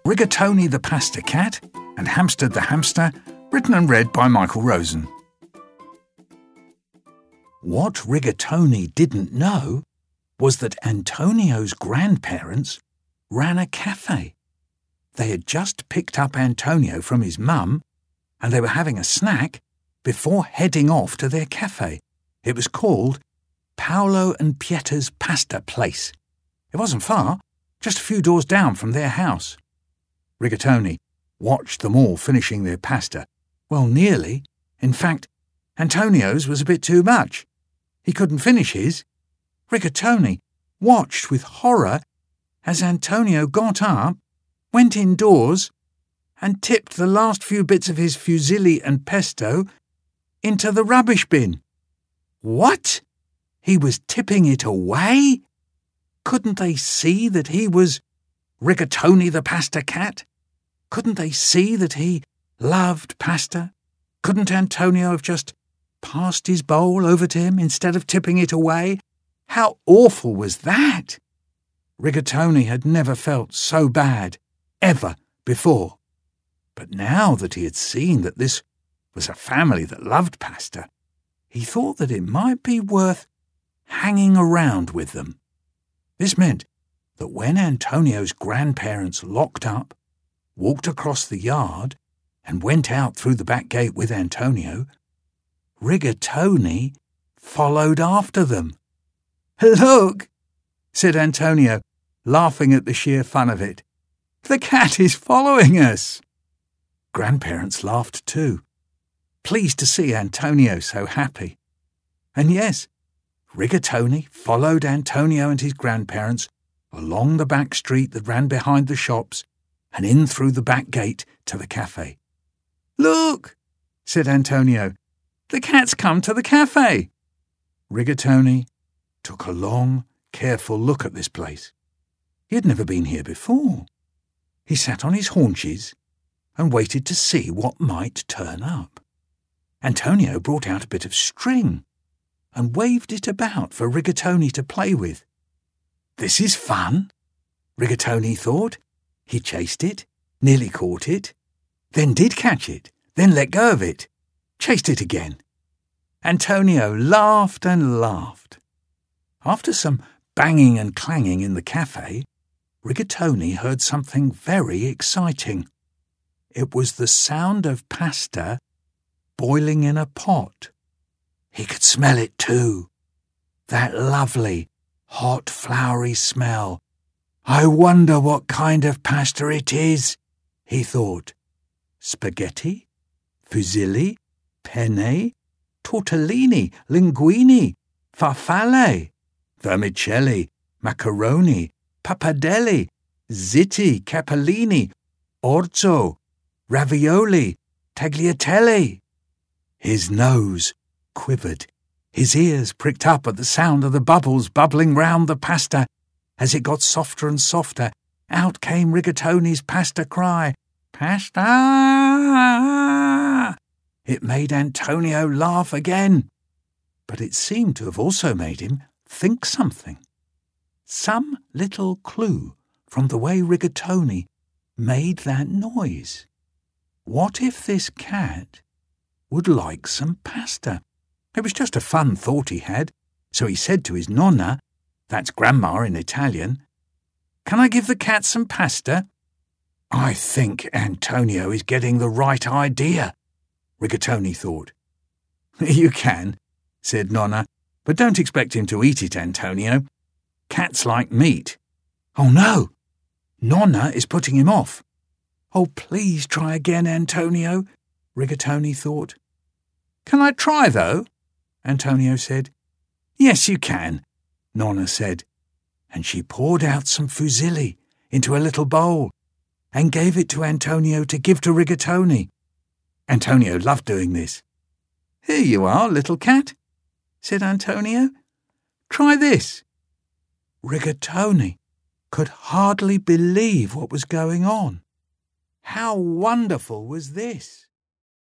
Rigatoni the Pasta Cat and Hamster the Hamster, written and read by Michael Rosen. What Rigatoni didn't know was that Antonio's grandparents ran a cafe. They had just picked up Antonio from his mum, and they were having a snack before heading off to their cafe. It was called Paolo and Pieter's Pasta Place. It wasn't far, just a few doors down from their house. Rigatoni watched them all finishing their pasta. Well, nearly. In fact, Antonio's was a bit too much. He couldn't finish his. Rigatoni watched with horror as Antonio got up, went indoors, and tipped the last few bits of his fusilli and pesto into the rubbish bin. What? He was tipping it away? Couldn't they see that he was Rigatoni the Pasta Cat? Couldn't they see that he loved pasta? Couldn't Antonio have just passed his bowl over to him instead of tipping it away? How awful was that? Rigatoni had never felt so bad, ever before. But now that he had seen that this was a family that loved pasta, he thought that it might be worth hanging around with them. This meant that when Antonio's grandparents locked up, walked across the yard, and went out through the back gate with Antonio, Rigatoni followed after them. "Look," said Antonio, laughing at the sheer fun of it. "The cat is following us." Grandparents laughed too, pleased to see Antonio so happy. And yes, Rigatoni followed Antonio and his grandparents along the back street that ran behind the shops and in through the back gate to the cafe. "Look," said Antonio, "the cat's come to the cafe." Rigatoni took a long, careful look at this place. He had never been here before. He sat on his haunches and waited to see what might turn up. Antonio brought out a bit of string and waved it about for Rigatoni to play with. This is fun, Rigatoni thought. He chased it, nearly caught it, then did catch it, then let go of it, chased it again. Antonio laughed and laughed. After some banging and clanging in the cafe, Rigatoni heard something very exciting. It was the sound of pasta boiling in a pot. He could smell it too. That lovely, hot, floury smell. "I wonder what kind of pasta it is," he thought. Spaghetti, fusilli, penne, tortellini, linguine, farfalle, vermicelli, macaroni, pappardelle, zitti, capellini, orzo, ravioli, tagliatelle. His nose quivered. His ears pricked up at the sound of the bubbles bubbling round the pasta. As it got softer and softer, out came Rigatoni's pasta cry. "Pasta!" It made Antonio laugh again, but it seemed to have also made him think something. Some little clue from the way Rigatoni made that noise. What if this cat would like some pasta? It was just a fun thought he had, so he said to his nonna, that's grandma in Italian, "Can I give the cat some pasta?" "I think Antonio is getting the right idea," Rigatoni thought. "You can," said Nonna, "but don't expect him to eat it, Antonio. Cats like meat." "Oh no! Nonna is putting him off." "Oh, please try again, Antonio," Rigatoni thought. "Can I try, though?" Antonio said. "Yes, you can," Nonna said, and she poured out some fusilli into a little bowl and gave it to Antonio to give to Rigatoni. Antonio loved doing this. "Here you are, little cat," said Antonio. "Try this." Rigatoni could hardly believe what was going on. How wonderful was this?